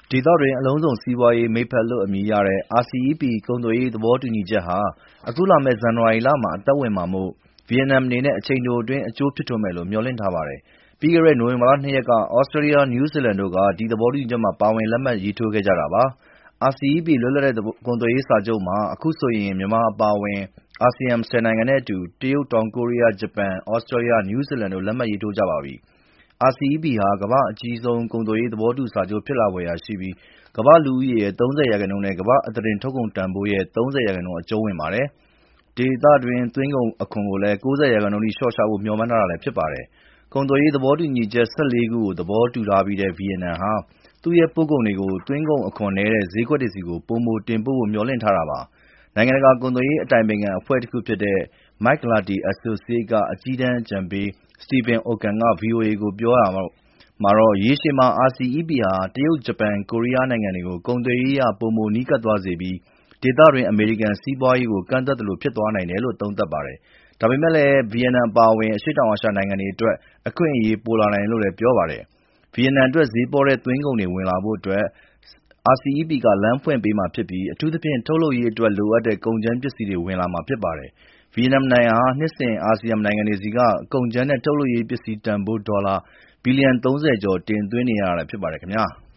ဒေသတွင်းအလုံးစုံစီးပွားရေးမိတ်ဖက်လို့အမည်ရတဲ့ RCEP ကုန်သွယ်ရေးသဘောတူညီချက်ဟာအခုလာမယ့်ဇန်နဝါရီလမှာအသက်ဝင်မှာမို့ဗီယက်နမ်အနေနဲ့အချိန်တိုအတွင်းအကျိုးဖြစ်ထွန်းမယ်လို့မျှော်လင့်ထားပါတယ်။ပြီးခဲ့တဲ့နိုဝင်ဘာလ 2 ရက်က Australia, New Zealand တို့ကဒီသဘောတူညီချက်မှာပါဝင်လက်မှတ်ရေးထိုးခဲ့ကြတာပါ။ RCEP လွတ်လပ်တဲ့ကုန်သွယ်ရေးစာချုပ်မှာအခုဆိုရင်မြန်မာအပါအဝင်အာဆီယံ 10 နိုင်ငံနဲ့အတူတရုတ်၊ တောင်ကိုရီးယား၊ ဂျပန်၊ Australia, New Zealand တို့လက်မှတ်ရေးထိုးကြပါပြီ။ RCEP ဟာကမ္ဘာ့အကြီးဆုံးကုန်သွယ်ရေးသဘောတူစာချုပ်ဖြစ်လာဖွယ်ရာရှိပြီးကမ္ဘာ့လူဦးရေရဲ့ 30% နဲ့ကမ္ဘာ့အသားတင်ထုတ်ကုန်တန်ဖိုးရဲ့ 30% အကျုံးဝင်ပါတယ်။ ဒေသတွင်းသွင်းကုန်အခွန်ကိုလည်း 90% ထိလျှော့ချဖို့မျှော်မှန်းထားတာလည်းဖြစ်ပါတယ်။ ကုန်သွယ်ရေးသဘောတူညီချက် 14 ခုကိုသဘောတူထားပြီးတဲ့ဗီယက်နမ်ဟာသူ့ရဲ့ပို့ကုန်တွေကိုသွင်းကုန်အခွန်နည်းတဲ့ဈေးကွက်တွေဆီပိုမိုတင်ပို့ဖို့မျှော်လင့်ထားတာပါ။ နိုင်ငံတကာကုန်သွယ်ရေးအတိုင်ပင်ခံအဖွဲ့တခုဖြစ်တဲ့ McLarty Associates ကအကြီးတန်းအကြံပေး Stephen Okun က VOA ကိုပြောရာမှာရေရှည်မှာ RCEP ဟာတရုတ်၊ ဂျပန်၊ ကိုရီးယားနိုင်ငံတွေကိုကုန်သွယ်ရေးအရပိုမိုနီးကပ်သွားစေပြီးဒေသတွင်းအမေရိကန်စီးပွားရေးကိုကန့်သတ်သလိုဖြစ်သွားနိုင်တယ်လို့သုံးသပ်ပါတယ်။ ဒါပေမဲ့လည်းဗီယက်နမ်အပါအဝင်အရှေ့တောင်အာရှနိုင်ငံတွေအတွက်အခွင့်အရေးပိုလာနိုင်တယ်လို့လည်းပြောပါတယ်။ ဗီယက်နမ်အတွက်ဈေးပေါတဲ့သွင်းကုန်တွေဝင်လာဖို့RCEP ကလမ်းဖွင့်ပေးမှာဖြစ်ပြီးအထူးသဖြင့်ထုတ်လုပ်ရေးအတွက်လိုအပ်တဲ့ကုန်ကြမ်းပစ္စည်းတွေဝင်လာမှာဖြစ်ပါတယ်။ ဗီယက်နမ်နိုင်ငံဟာနှစ်စဉ်အာဆီယံနိုင်ငံတွေဆီကကုန်ကြမ်းနဲ့ထုတ်လုပ်ရေးပစ္စည်းတန်ဖိုးဒေါ်လာဘီလီယံ 30 ကျော်တင်သွင်းနေရတာဖြစ်ပါတယ်ခင်ဗျာ။